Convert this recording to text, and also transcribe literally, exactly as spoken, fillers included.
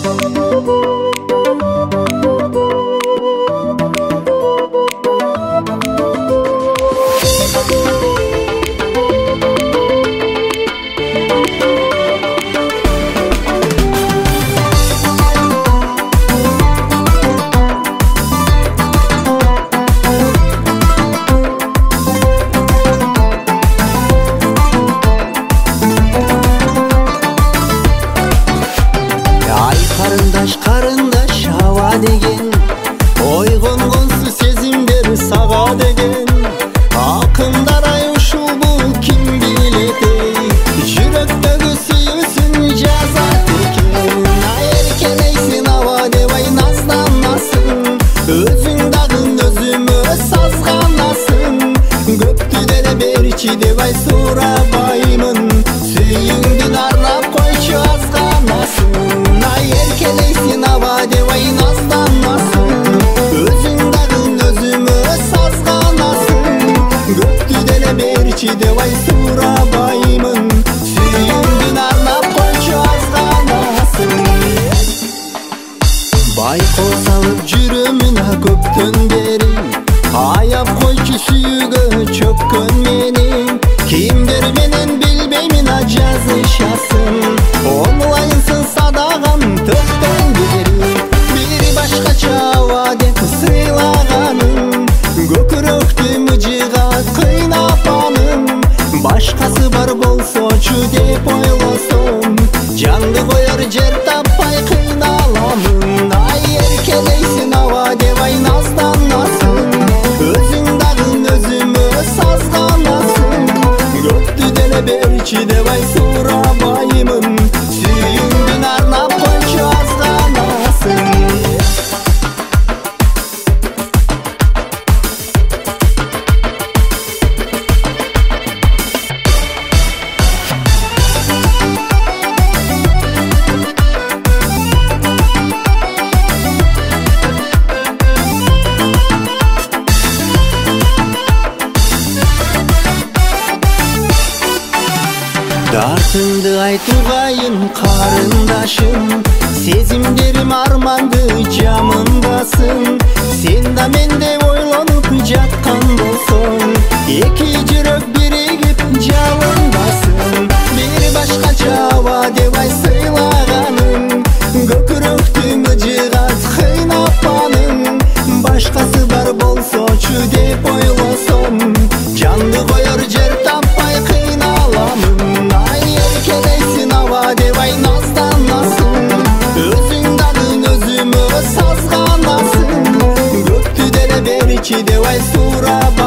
Карындаш аба деген, ой конгонсуз сезимдер сага деген. Акындар ай ушул бул ким билет эй, жүрөктөгү сүйүүсүн жазат экен. Ай эркелейсиң аба деп ай назданасың, өзүң дагы өзүмө сазганасың. Көптү деле берчи деп ай сурабаймын, сүйүүңдүн арнап койчу азганасың. Ай эркелейсиң аба деп ай назданасың, өзүң дагы өзүмө сазганасың. Көптү деле берчи деп ай сурабаймын, сүйүүңдүн арнап койчу азганасың. Байкоо салып жүрөмүн а көптөн бери, аяп койчу сүйүүгө чөккөн мени. Кимдер менен билбеймин а жазышасың, онлайнсың садаган төптөн бери. Бири башкача аба деп сыйлаганың, көкүрөктү мыжыгат кыйнап анын. Башкасы бар болсочу деп ойлосом, жанды коер жер таппай кыйналамын. Ай эркелейсиң аба деп ай назданасың, өзүң дагы өзүмө сазганасың. Көптү деле берчи деп ай сурабаймын, сүйүүңдүн арнап койчу азганасың. Дартыңды айтугайын карындашым, сезимдерим арманды жамындасың. Сен да мендей ойлонуп жаткан болсоң, эки жүрөк биригип жалындасың. Бири башкача аба деп ай сыйлаганың, көкүрөктү мыжыгат кыйнап анын. Башкасы бар болсочу деп ойлосом, жанды коер жер таппай кыйналамын. Ай эркелейсиң аба деп ай назданасың, өзүң дагы өзүмө сазганасың. Көптү деле берчи деп ай сурабаймын,